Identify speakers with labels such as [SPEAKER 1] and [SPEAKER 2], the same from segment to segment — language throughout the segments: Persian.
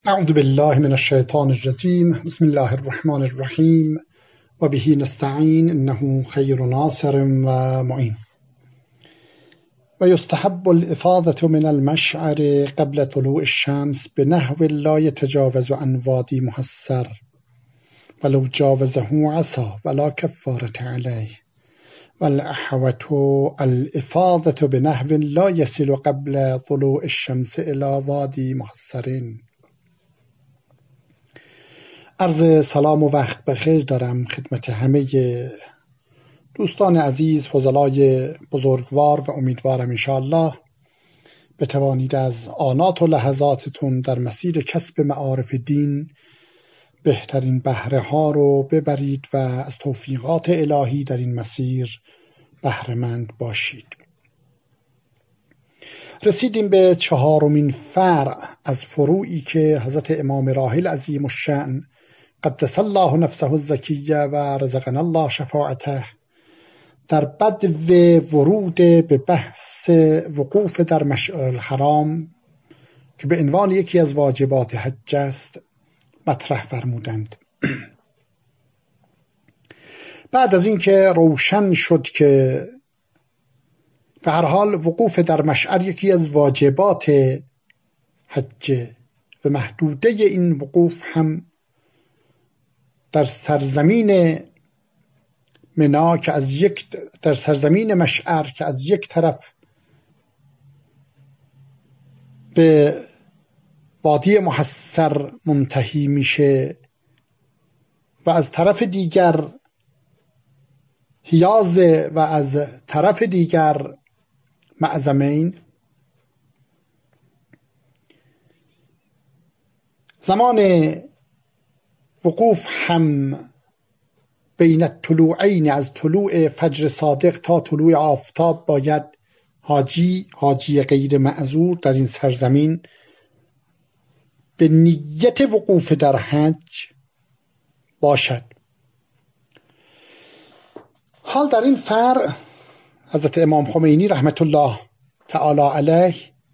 [SPEAKER 1] اعوذ بالله من الشیطان الرجیم. بسم الله الرحمن الرحیم و به نستعین انه خیر ناصر و معین. و یستحب الافاضة من المشعر قبل طلوع الشمس بنحو لا يتجاوز عن وادی محصر ولو جاوزه عصا ولا كفارة عليه والأحوة الافاضة بنحو لا يصل قبل طلوع الشمس الى وادی محصر. عرض سلام و وقت بخیر دارم خدمت همه دوستان عزیز، فضلای بزرگوار، و امیدوارم انشاءالله بتوانید از آنات و لحظاتتون در مسیر کسب معارف دین بهترین بهره ها رو ببرید و از توفیقات الهی در این مسیر بهره‌مند باشید. رسیدیم به 4مین فرع از فروعی که حضرت امام راحل عظیم الشأن قدس الله نفسه الزکیه و رزقنا الله شفاعته در بدو ورود به بحث وقوف در مشعر الحرام که به عنوان یکی از واجبات حج است مطرح فرمودند. بعد از اینکه روشن شد که به هر حال وقوف در مشعر یکی از واجبات حج و محدوده این وقوف هم در سرزمین منا که در سرزمین مشعر که از یک طرف به وادی محصر منتهی میشه و از طرف دیگر حیاز و از طرف دیگر معظمین، زمان وقوف هم بین الطلوعین، از طلوع فجر صادق تا طلوع آفتاب باید حاجی غیر معذور در این سرزمین به نیت وقوف در حج باشد. حال در این فرع حضرت امام خمینی رحمت الله تعالی علیه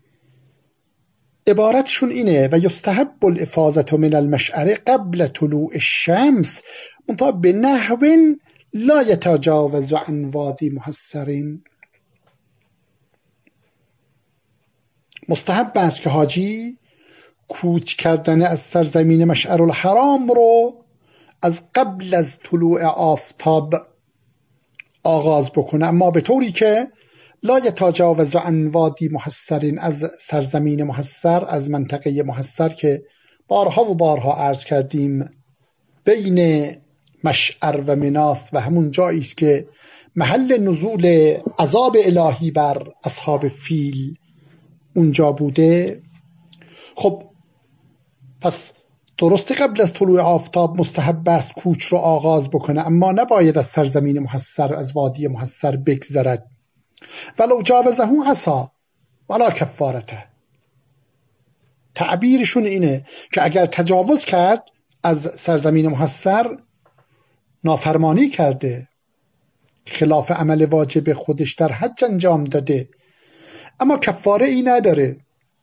[SPEAKER 1] عبارتشون اینه: و یستحب الافاضة من المشعر قبل طلوع الشمس منتها به نحو لا یتجاوز عن وادی محصر. مستحب است که حاجی کوچ کردن از سرزمین مشعر الحرام رو از قبل از طلوع آفتاب آغاز بکنه، اما به طوری که لا یتجاوز عن وادی محصر، از سرزمین محصر، از منطقه محصر که بارها و بارها عرض کردیم بین مشعر و مناس و همون جایی است که محل نزول عذاب الهی بر اصحاب فیل اونجا بوده. خب پس درست قبل از طلوع آفتاب مستحب است کوچ رو آغاز بکنه، اما نباید از سرزمین محصر، از وادی محصر بگذرد. ولو جاوزه عصا ولا کفارته. تعبیرشون اینه که اگر تجاوز کرد از سرزمین محصر، نافرمانی کرده، خلاف عمل واجب خودش در حج انجام داده، اما کفاره ای نداره.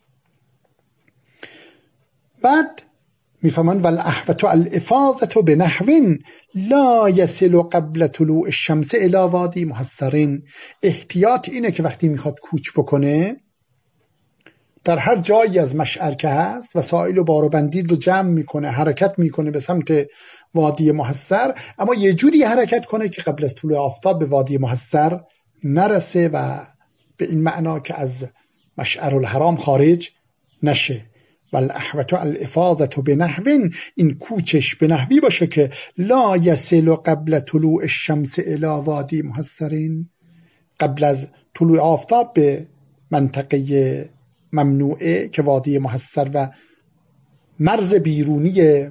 [SPEAKER 1] بعد میفهمن والاحوة الافاضة بنحو لا يصل قبل طلوع الشمس الى وادی محصر. احتیاط اینه که وقتی میخواد کوچ بکنه در هر جایی از مشعر که هست وسایل و بار و بندیل رو جمع میکنه، حرکت میکنه به سمت وادی محصر، اما یه جوری حرکت کنه که قبل از طلوع آفتاب به وادی محصر نرسه و به این معنا که از مشعر الحرام خارج نشه. والاحوة الافاضة بنحو، این کوچش به نحوی باشه که لا یصل قبل طلوع الشمس الى وادی محصر، قبل از طلوع آفتاب به منطقه ممنوعه که وادی محصر و مرز بیرونی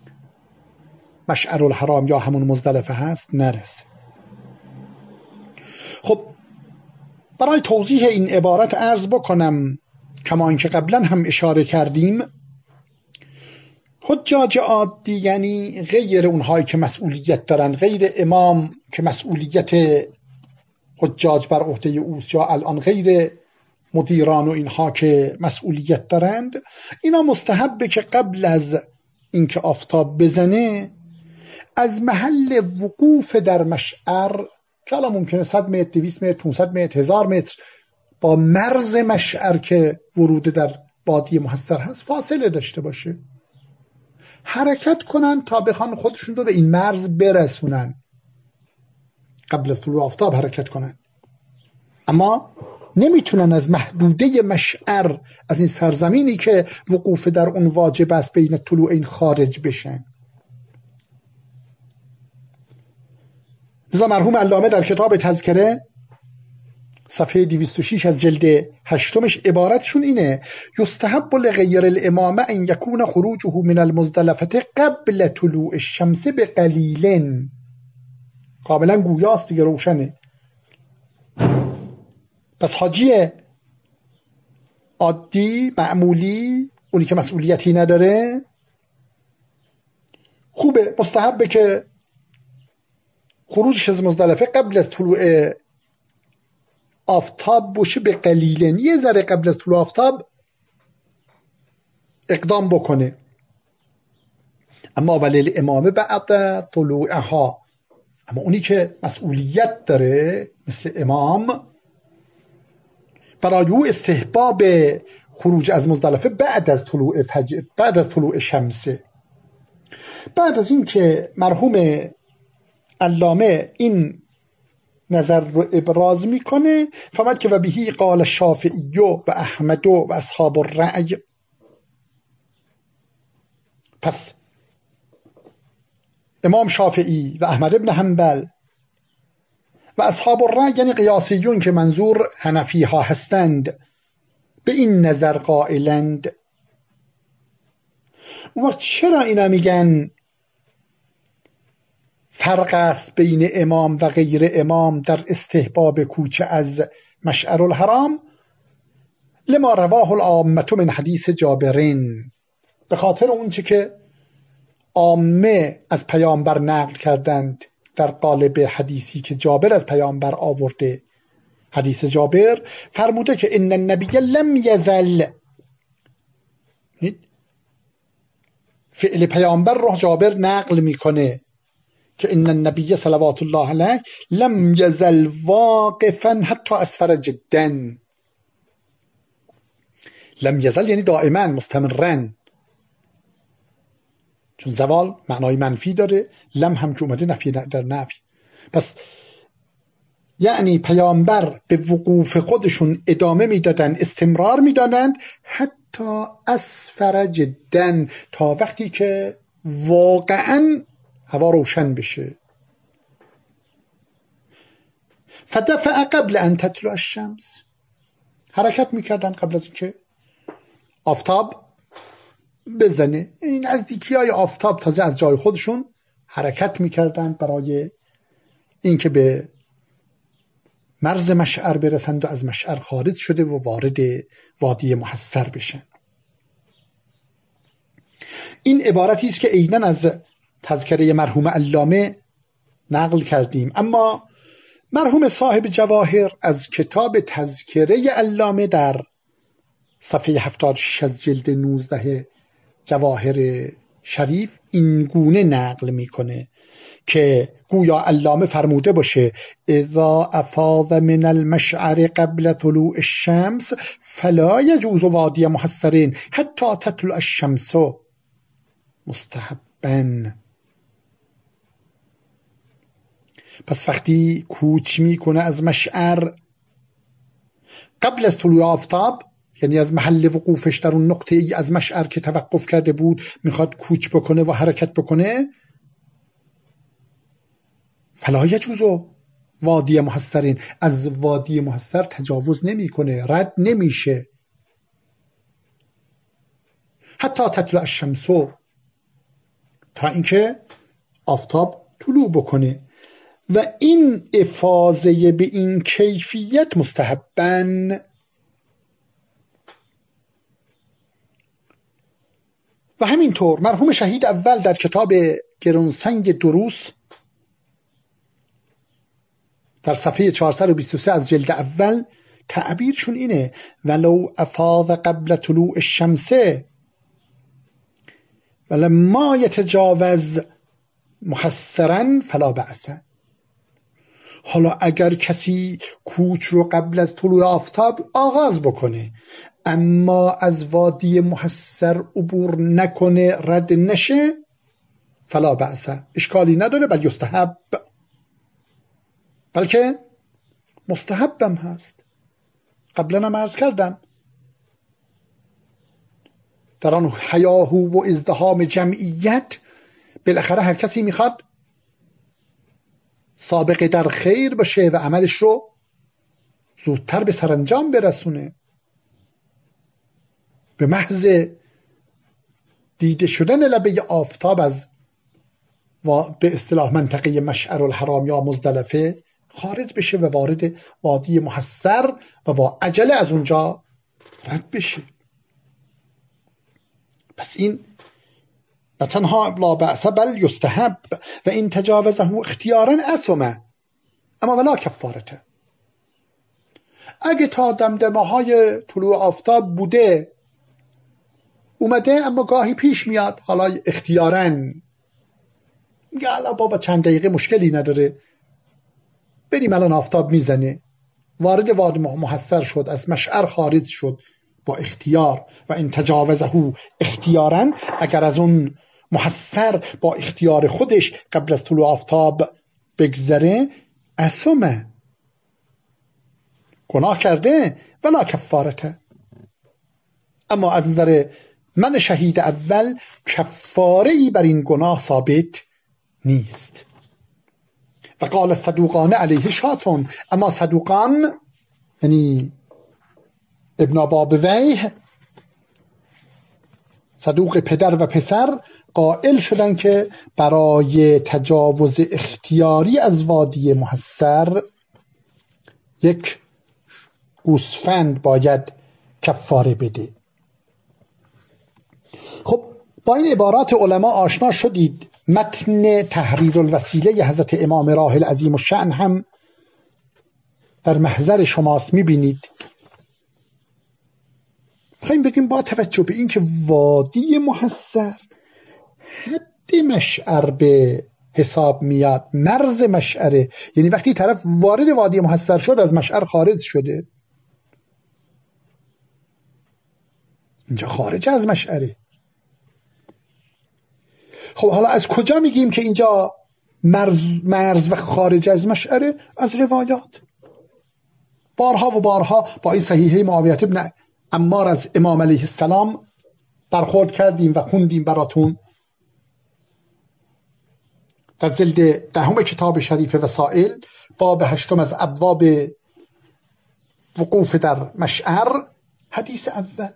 [SPEAKER 1] مشعر الحرام یا همون مزدلفه هست نرسه. خب برای توضیح این عبارت عرض بکنم کما اینکه قبلا هم اشاره کردیم، حجاج عادی یعنی غیر اونهایی که مسئولیت دارن، غیر امام که مسئولیت حجاج بر عهده اوست، یا الان غیر مدیران و اینها که مسئولیت دارند، اینا مستحبه که قبل از اینکه آفتاب بزنه از محل وقوف در مشعر که الان ممکنه 100 متر 200 متر 500 متر 1000 متر با مرز مشعر که ورود در وادی محصر هست فاصله داشته باشه، حرکت کنن تا بخوان خودشون رو به این مرز برسونن، قبل از طلوع آفتاب حرکت کنن. اما نمیتونن از محدوده مشعر، از این سرزمینی که وقوف در اون واجب است، بین طلوعین خارج بشن. لذا مرحوم علامه در کتاب تذکره صفحه 206 از جلد 8 عبارتشون اینه: یستحب لغیر الامامه ان یکون خروجه من المزدلفه قبل طلوع الشمس بقلیل. کاملا گویاست دیگه، روشنه. پس حاجی عادی معمولی، اونی که مسئولیتی نداره، خوبه، مستحبه که خروجش از مزدلفه قبل از طلوع آفتاب باشه، به قلیلن، یه ذره قبل از طلوع آفتاب اقدام بکنه. اما ولی الامامه بعد طلوعها، اما اونی که مسئولیت داره مثل امام، برای او استحباب خروج از مزدلفه بعد از طلوع فجر، بعد از طلوع شمسه. بعد از این که مرحوم علامه این نظر رو ابراز میکنه، فهمد که و بهی قال الشافعی و احمد و اصحاب الرأی. پس امام شافعی و احمد ابن حنبل و اصحاب الرأی یعنی قیاسیون که منظور حنفی ها هستند، به این نظر قائلند. و چرا اینا میگن فرق است بین امام و غیر امام در استحباب کوچه از مشعر الحرام؟ لما رواه العامه من حدیث جابرین، به خاطر اون چی که عامه از پیامبر نقل کردند در قالب حدیثی که جابر از پیامبر آورده. حدیث جابر فرموده که ان النبی لم یزل، فعل پیامبر رو جابر نقل میکنه که ان النبی صلوات الله علیه لم یزل واقفا حتی اسفر جدا. لم یزل یعنی دائما، مستمرا، چون زوال معنای منفی داره، لم هم که اومده نفی در نفی. پس یعنی پیامبر به وقوف خودشون ادامه میدادن، استمرار میدادند حتی اسفر جدا، تا وقتی که واقعا هوا روشن بشه. فدفع قبل ان تطلع الشمس، حرکت میکردن قبل از اینکه آفتاب بزنه. این نزدیکی‌های آفتاب تازه از جای خودشون حرکت میکردن برای اینکه به مرز مشعر برسند و از مشعر خارج شده و وارد وادی محصر بشن. این عبارتی است که عیناً از تذکره مرحوم علامه نقل کردیم. اما مرحوم صاحب جواهر از کتاب تذکره علامه در صفحه 76 از جلد 19 جواهر شریف این گونه نقل میکنه که گویا علامه فرموده باشه اذا افاض من المشعر قبل طلوع الشمس فلا يجوز وادی محصرین حتی تطلع الشمس مستحبا. پس وقتی کوچ میکنه از مشعر قبل از طلوع آفتاب، یعنی از محل وقوفش در اون نقطه ای از مشعر که توقف کرده بود میخواد کوچ بکنه و حرکت بکنه، فلا یجوز وادی محصرین، از وادی محصر تجاوز نمیکنه، رد نمیشه حتی تطلع الشمس، تا اینکه آفتاب طلوع بکنه. و این افاضه به این کیفیت مستحبن. و همینطور مرحوم شهید اول در کتاب گرانسنگ دروس در صفحه 423 از جلد اول تعبیرشون اینه ولو افاض قبل طلوع الشمس ولما یتجاوز محسرا فلا بأس. حالا اگر کسی کوچ رو قبل از طلوع آفتاب آغاز بکنه اما از وادی محسر عبور نکنه، رد نشه، فلا بأس، اشکالی نداره، بل یستحب، بلکه مستحبم هست. قبلا هم عرض کردم در آن حیاهو و ازدحام جمعیت بالاخره هر کسی میخواد سابقه در خیر باشه و عملش رو زودتر به سرانجام برسونه. به محض دیده شدن لبه آفتاب از به اصطلاح منطقه مشعر الحرام یا مزدلفه خارج بشه و وارد وادی محسر و با عجله از اونجا رد بشه. پس این نه تنها لا بأس بل یستحب و این تجاوزه اختیارا اثمه اما ولا کفارته. اگه تا دمدمه های طلوع آفتاب بوده اومده اما گاهی پیش میاد حالا اختیارا میگه حالا بابا چند دقیقه مشکلی نداره بریم الان آفتاب میزنه، وارد وادی محسر شد، از مشعر خارج شد با اختیار و این تجاوزه اختیارا، اگر از اون محسر با اختیار خودش قبل از طلوع آفتاب بگذره اثمه، گناه کرده ولا کفارته. اما از نظر من شهید اول کفاره‌ای بر این گناه ثابت نیست. و قال صدوقان علیه شاتون، اما صدوقان یعنی ابن بابویه، صدوق پدر و پسر، قائل شدن که برای تجاوز اختیاری از وادی محسر یک گوسفند باید کفاره بده. خب با این عبارات علما آشنا شدید. متن تحریر الوسیله حضرت امام راحل عظیم الشأن هم در محضر شماست، میبینید. خواهیم بگیم با توجه به این که وادی محسر حد مشعر به حساب میاد، مرز مشعره، یعنی وقتی طرف وارد وادی محسر شد از مشعر خارج شده، اینجا خارج از مشعره. خب حالا از کجا میگیم که اینجا مرز و خارج از مشعره؟ از روایات بارها و بارها با این صحیحه معاویه بن عمار از امام علیه السلام برخورد کردیم و خوندیم براتون در جلد 10 کتاب شریف وسائل، باب 8 از ابواب وقوف در مشعر، حدیث اول.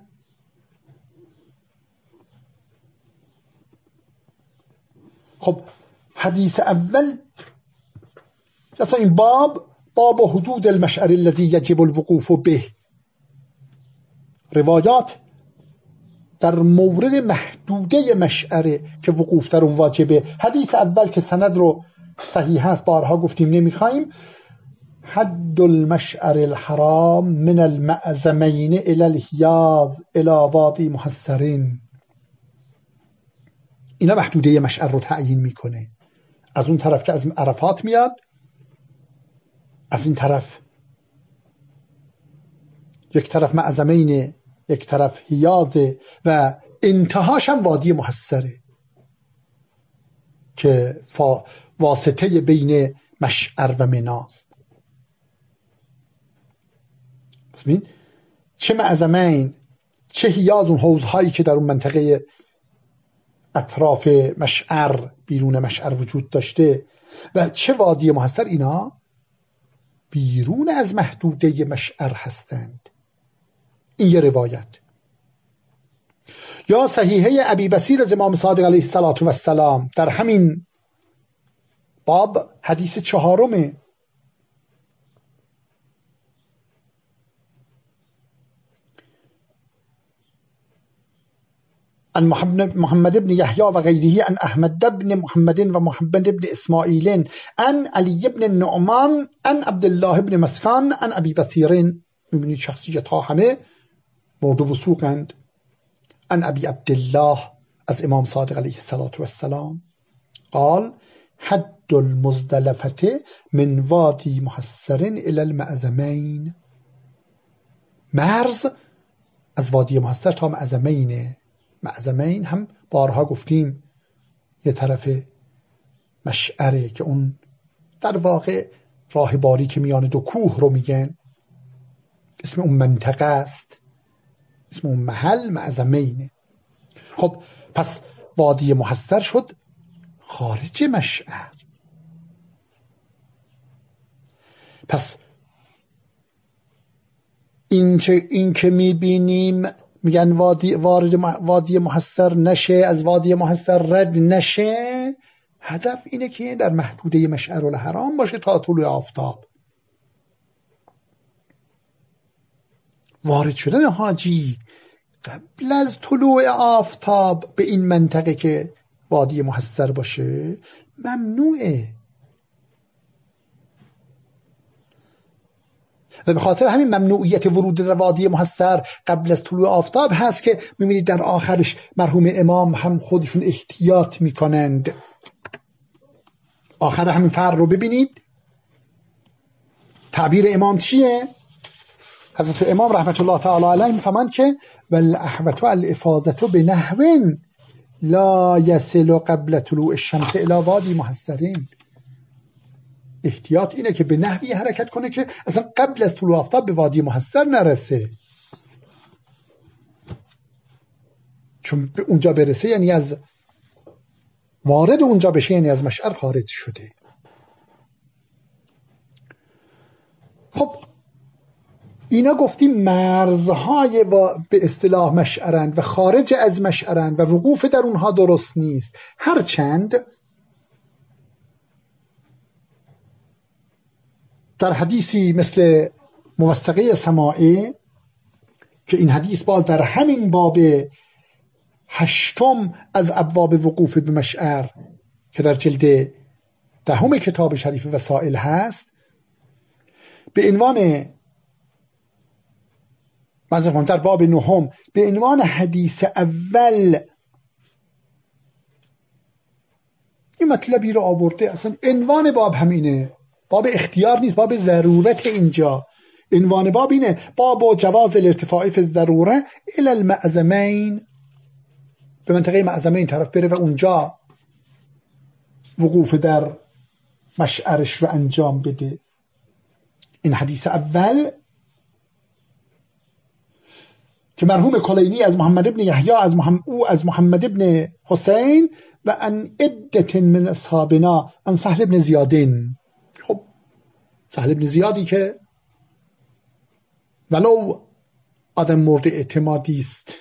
[SPEAKER 1] خب حدیث اول اصلا این باب حدود المشعر الذي يجب الوقوف به، روایات در مورد محدوده مشعره که وقوف در اون واجبه. حدیث اول که سند رو صحیح هست بارها گفتیم نمیخوایم، حد المشعر الحرام من المعزمین الى الحیاض الى وادی محسرین، اینا محدوده مشعر رو تعیین میکنه. از اون طرف که از عرفات میاد، از این طرف یک طرف معزمین، یک طرف حیاض و انتهاش هم وادی محسره که واسطه بین مشعر و مناست. بسمین چه معزمین چه حیاض، اون حوضهایی که در اون منطقه اطراف مشعر بیرون مشعر وجود داشته و چه وادی محسر، اینا بیرون از محدوده مشعر هستند. این یه روایت. یا صحیحه ابی بصیر از امام صادق علیه السلام در همین باب حدیث 4 عن محمد بن يحيى وغيره عن أحمد بن محمد ومحمد بن إسماعيل عن علي بن النعمان عن عبد الله بن مسكان عن أبي بصير میبینید شخصیت ها همه مرد و وثوقند. عن ابی عبدالله، از امام صادق علیه السلام قال حد المزدلفه من وادی محسر الى المعزمین، مرز از وادی محسر تا معزمینه. معزمین هم بارها گفتیم یه طرف مشعره که اون در واقع راه باری که میان دو کوه رو میگن، اسم اون منطقه است، اسم اون محل معزمینه. خب پس وادی محسر شد خارج مشعر. پس این که میبینیم میگن وادی محسر نشه، از وادی محسر رد نشه، هدف اینه که در محدوده مشعر الحرام باشه تا طلوع آفتاب. وارد شدن حاجی قبل از طلوع آفتاب به این منطقه که وادی محسر باشه ممنوعه. و به خاطر همین ممنوعیت ورود در وادی محسر قبل از طلوع آفتاب هست که می‌بینید در آخرش مرحوم امام هم خودشون احتیاط میکنند. آخر همین فرق رو ببینید، تعبیر امام چیه؟ حضرت امام رحمت الله تعالی علیه میفهمند که والاحوط الافاضه بنحو لا یصل قبل طلوع الشمس الی وادی محسرین. احتیاط اینه که به نحوی حرکت کنه که اصلا قبل از طلوع آفتاب به وادی محسر نرسه، چون به اونجا برسه یعنی از وارد اونجا بشه یعنی از مشعر خارج شده. خب اینا گفتیم مرزهای به اصطلاح مشعرند و خارج از مشعرند و وقوف در اونها درست نیست، هرچند در حدیثی مثل موثقه سماعه که این حدیث باز در همین باب 8 از ابواب وقوف به مشعر که در جلد 10 کتاب شریف وسائل هست، به عنوان در باب 9 به عنوان حدیث اول این مطلبی رو آورده. اصلا عنوان باب همینه، باب اختیار نیست، باب ضرورت. اینجا عنوان باب اینه، باب جواز الارتفاع فی الضروره الی المعزمین، به منطقه معزمین طرف بره و اونجا وقوف در مشعرش رو انجام بده. این حدیث اول که مرحوم کلینی از محمد ابن یحیی از محمد ابن حسین و ان عدة من اصحابنا ان سهل ابن زیادین. خب سهل ابن زیادی که ولو آدم مورد اعتمادی است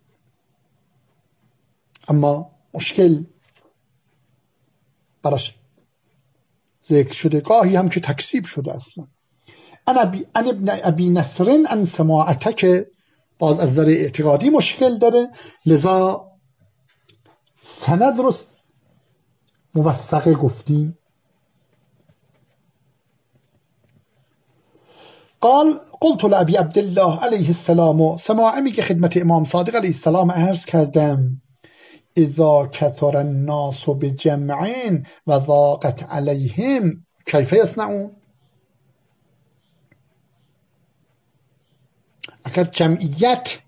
[SPEAKER 1] اما مشکل براش ذکر شده، گاهی هم که تکذیب شده اصلا. ان ابن ابی نصر ان سماعته که باز از نظر اعتقادی مشکل داره، لذا سند رو موثقه گفتیم. قلت لابی عبدالله علیه السلام، سماعه میگه خدمت امام صادق علیه السلام عرض کردم، اذا کثر الناس بجمع و ضاقت علیهم کیف یصنعون. اگر جمعیت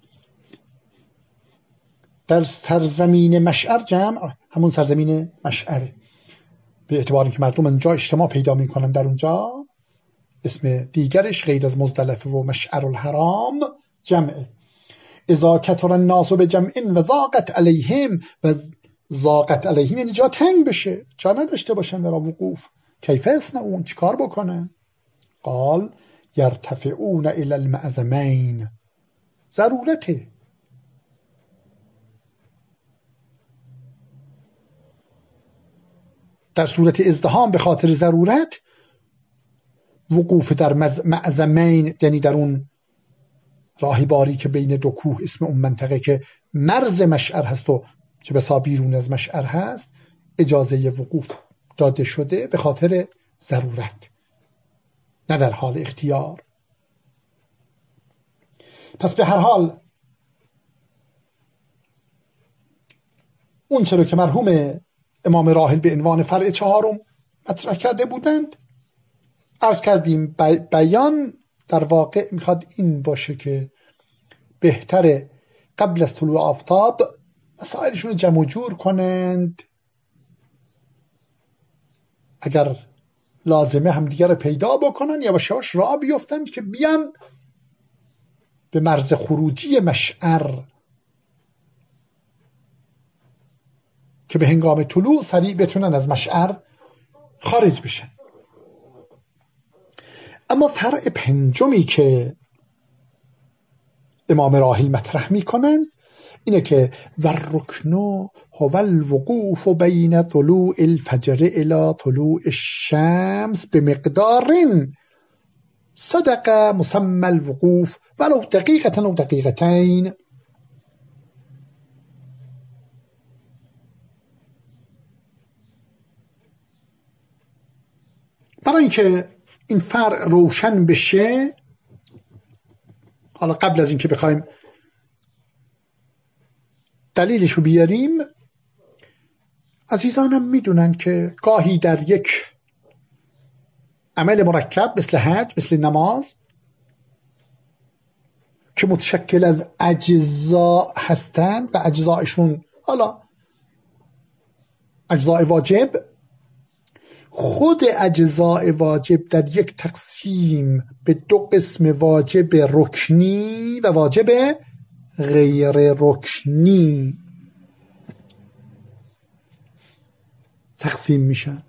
[SPEAKER 1] در سرزمین مشعر، جمع همون سرزمین مشعره، به اعتباری که مردم اونجا اجتماع پیدا میکنن، در اونجا اسم دیگرش غیر از مزدلفه و مشعر الحرام جمعه. اذا کثر الناس بجمع و ضاقت علیهم، و ضاقت علیهم یعنی جا تنگ بشه، جا نداشته باشن برای وقوف، کیف یصنعون چیکار بکنن؟ قال یرتفعون الی المعزمین، ضرورته. در صورت ازدحام به خاطر ضرورت وقوف در معزمین، یعنی در اون راهباری که بین دو کوه، اسم اون منطقه که مرز مشعر هست و چه بسا بیرون از مشعر هست، اجازه وقوف داده شده به خاطر ضرورت، نه در حال اختیار. پس به هر حال اون چرا که مرحوم امام راحل به عنوان فرع چهارم مطرح کرده بودند، عرض کردیم بیان در واقع میخواد این باشه که بهتره قبل از طلوع آفتاب مسائلشون رو جمع و جور کنند، اگر لازمه همدیگر رو پیدا بکنن یواش یواش راه بیفتند که بیان به مرز خروجی مشعر که به هنگام طلوع سریع بتونن از مشعر خارج بشن. اما فرع پنجمی که امام راحل مطرح میکنن اینه که والرکن هو الوقوف بین طلوع الفجر الى طلوع الشمس بمقدار صدق مسمى الوقوف ولو دقیقة او دقیقتین. برای اینکه این فرع روشن بشه، حالا قبل از اینکه بخوایم دلیلش رو بیاریم، عزیزانم میدونن که گاهی در یک عمل مرکب مثل حج، مثل نماز که متشکل از اجزا هستند و اجزایشون حالا اجزای واجب، خود اجزای واجب در یک تقسیم به دو قسم واجب رکنی و واجب غیر رکنی تقسیم میشن.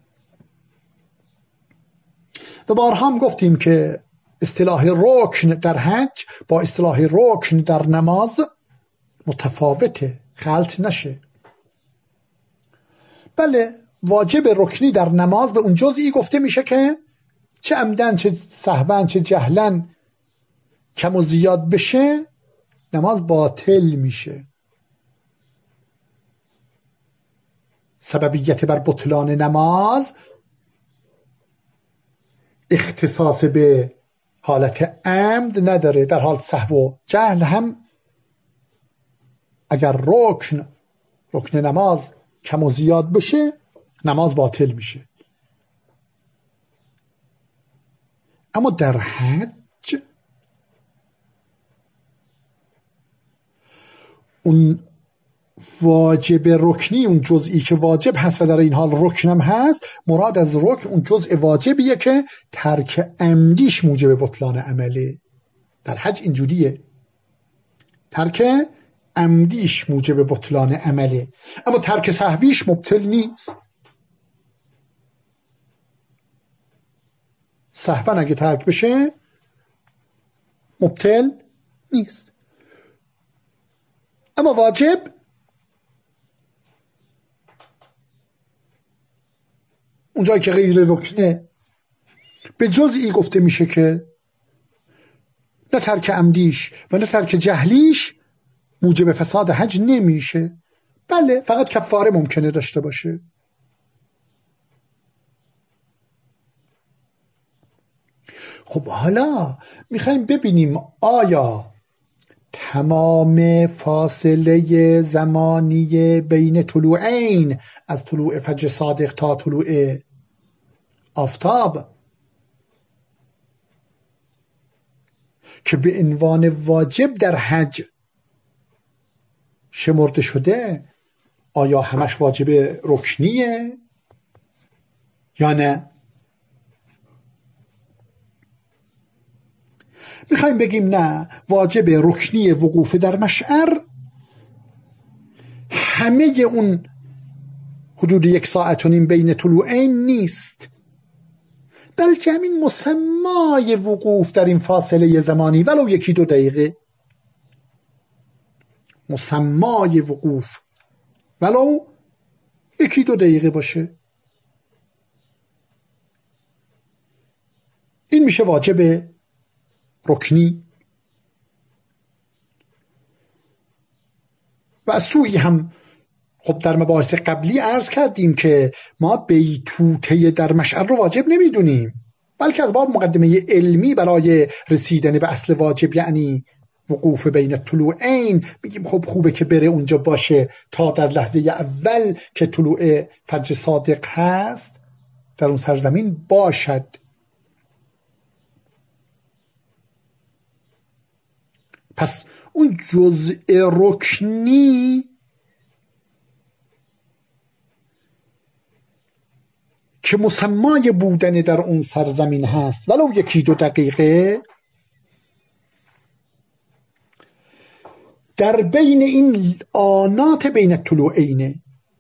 [SPEAKER 1] و بارها هم گفتیم که اصطلاح رکن در حج با اصطلاح رکن در نماز متفاوته، خلط نشه. بله، واجب رکنی در نماز به اون جزئی گفته میشه که چه عمدن چه سهوا چه جهلا کم و زیاد بشه نماز باطل میشه. سببیت بر بطلان نماز اختصاص به حالت عمد نداره، در حال سهو و جهل هم اگر رکن نماز کم و زیاد بشه نماز باطل میشه. اما در حج اون واجب رکنی، اون جزئی که واجب هست و در این حال رکنم هست، مراد از رکن اون جزء واجبیه که ترک عمدیش موجب بطلان عمله. در حج اینجوریه، ترک عمدیش موجب بطلان عمله، اما ترک سهویش مبطل نیست. سهوا اگه ترک بشه مبطل نیست. اما واجب اونجایی که غیر رکنه به جزئی گفته میشه که نه ترک عمدیش و نه ترک جهلیش موجب فساد حج نمیشه. بله، فقط کفاره ممکنه داشته باشه. خب حالا میخوایم ببینیم آیا تمام فاصله زمانی بین طلوعین، از طلوع فجر صادق تا طلوع آفتاب که به عنوان واجب در حج شمرده شده، آیا همش واجب رکنیه یا نه؟ میخوایم بگیم نه، واجب رکنی وقوف در مشعر همه اون حدود 1.5 ساعت بین طلوعین نیست، بلکه همین مسمای وقوف در این فاصله زمانی ولو 1-2 دقیقه، مسمای وقوف ولو 1-2 دقیقه باشه، این میشه واجب رکنی. و از سوی هم خب در مباحث قبلی عرض کردیم که ما بیتوته در مشعر رو واجب نمیدونیم، بلکه از باب مقدمه علمی برای رسیدن به اصل واجب، یعنی وقوف بین الطلوعین، میگیم خب خوبه که بره اونجا باشه تا در لحظه اول که طلوع فجر صادق هست در اون سرزمین باشد. پس اون جزء رکنی که مسمای بودن در اون سرزمین هست ولو 1-2 دقیقه، در بین این آنات بین الطلوعینه.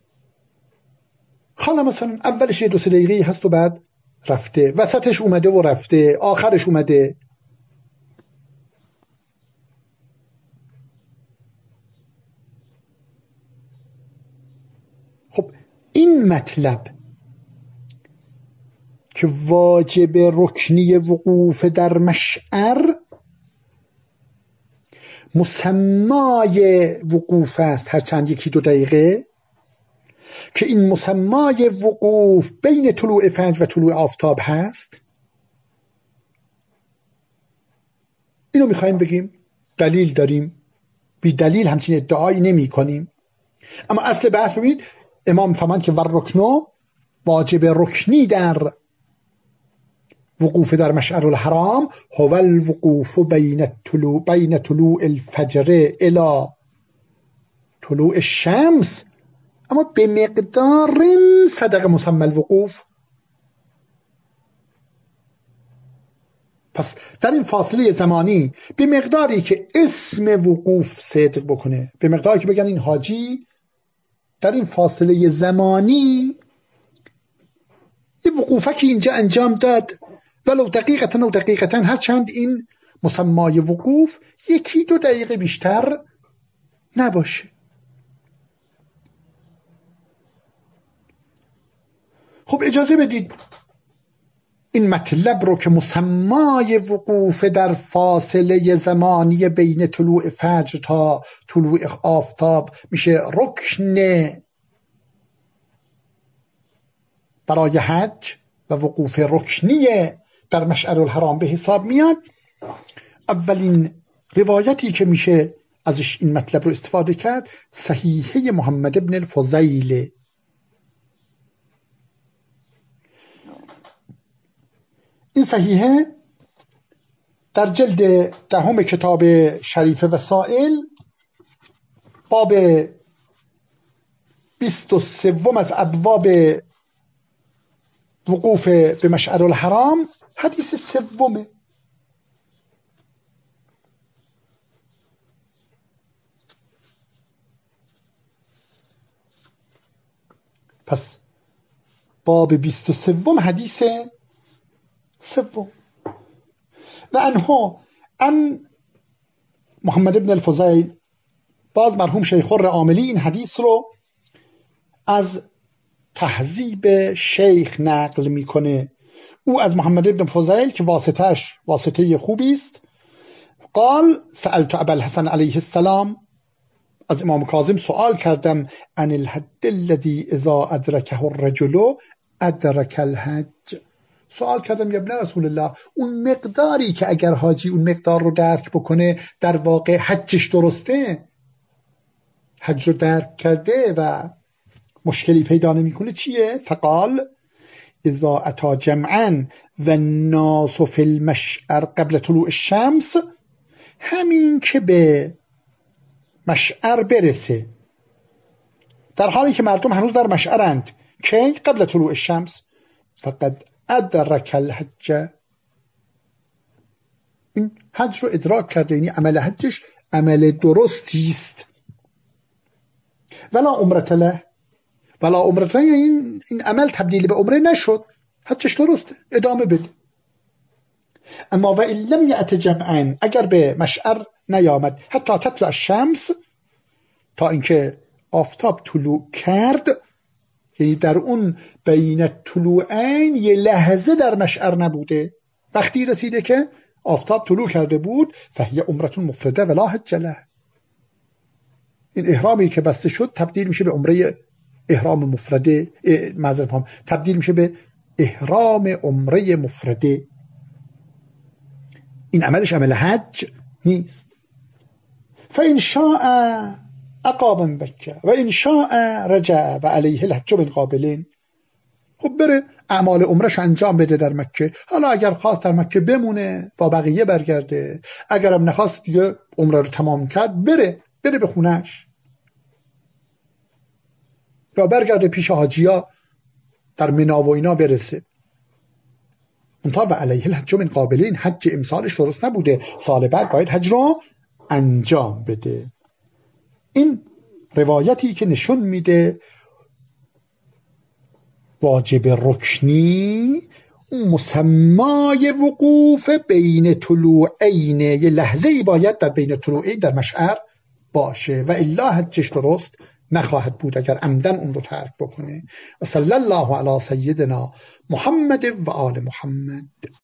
[SPEAKER 1] حالا مثلا اولش 2-3 دقیقه هست و بعد رفته، وسطش اومده و رفته، آخرش اومده. خب این مطلب که واجب رکنی وقوف در مشعر مسمای وقوف است، هرچند 1-2 دقیقه، که این مسمای وقوف بین طلوع فجر و طلوع آفتاب هست. اینو میخوایم بگیم، دلیل داریم، بی دلیل همچین ادعایی نمی کنیم. اما اصل بحث ببینید، امام فرماند که والرکنو، واجب رکنی در وقوف در مشعر الحرام، هو الوقوف بین طلوع الفجر الى طلوع الشمس، اما به مقدار صدق مسمى الوقوف. پس در این فاصله زمانی به مقداری که اسم وقوف صدق بکنه، به مقداری که بگن این حاجی در این فاصله زمانی یه وقوفه که اینجا انجام داد، ولو دقیقتاً و دقیقتاً، هرچند این مسمای وقوف 1-2 دقیقه بیشتر نباشه. خب اجازه بدید این مطلب رو که مسمای وقوف در فاصله زمانی بین طلوع فجر تا طلوع آفتاب میشه رکن برای حج و وقوف رکنی در مشعر الحرام به حساب میاد. اولین روایتی که میشه ازش این مطلب رو استفاده کرد صحیحه محمد ابن الفضیل. این صحیحه در جلد 10 کتاب شریف وسائل باب 23 از ابواب وقوف به مشعر الحرام حدیث 3. پس باب 23 حدیث 3. و انها ان محمد ابن الفضیل، باز مرحوم شیخ الرعاملی، این حدیث رو از تهذیب شیخ نقل میکنه. او از محمد ابن الفضیل که واسطه خوبی است، قال سألت ابا الحسن علیه السلام، از امام کاظم سوال کردم، عن الحد الذي اذا ادرکه الرجل ادرک الحج. سوال کردم یا ابن رسول الله، اون مقداری که اگر حاجی اون مقدار رو درک بکنه در واقع حجش درسته، حج رو درک کرده و مشکلی پیدا نمیکنه، چیه؟ فقال اذا اتا جمعا و الناس فی المشعر قبل طلوع الشمس، همین که به مشعر برسه در حالی که مردم هنوز در مشعرند، که قبل طلوع الشمس، فقد ادرک الحج، این حج رو ادراک کرده، یعنی عمل حجش عمل درستی است. ولا عمرت له، ولا عمرت له، این عمل تبدیل به عمره نشد، حجش درسته، ادامه بده. اما و ان لم یأت جمعا، اگر به مشعر نیامد، حتی تطلع الشمس، تا اینکه آفتاب طلوع کرد، یعنی در اون بین طلوعین یه لحظه در مشعر نبوده، وقتی رسیده که آفتاب طلوع کرده بود، فهی عمرة مفرده ولا حج له، این احرامی که بسته شد تبدیل میشه به عمره احرام مفرده، تبدیل میشه به احرام عمره مفرده، این عملش عمل حج نیست. فإن شاء اقام بکه و ان شاء رجع و علیه الحج بالقابلین. خب بره اعمال عمرش انجام بده در مکه. حالا اگر خواست در مکه بمونه با بقیه برگرده، اگرم نخواست دیگه عمره رو تمام کرد بره به خونهش یا برگرده پیش حاجیا در منی و اینا برسه. منتها و علیه الحج من قابلین، حج امسالش درست نبوده، سال بعد باید حج رو انجام بده. این روایتی که نشون میده واجب رکنی مسمای وقوف بین طلوعین، یه لحظه ای باید در بین طلوعین در مشعر باشه و الا حجش درست نخواهد بود اگر عمدن اون رو ترک بکنه. و صلی الله علی سیدنا محمد و آل محمد.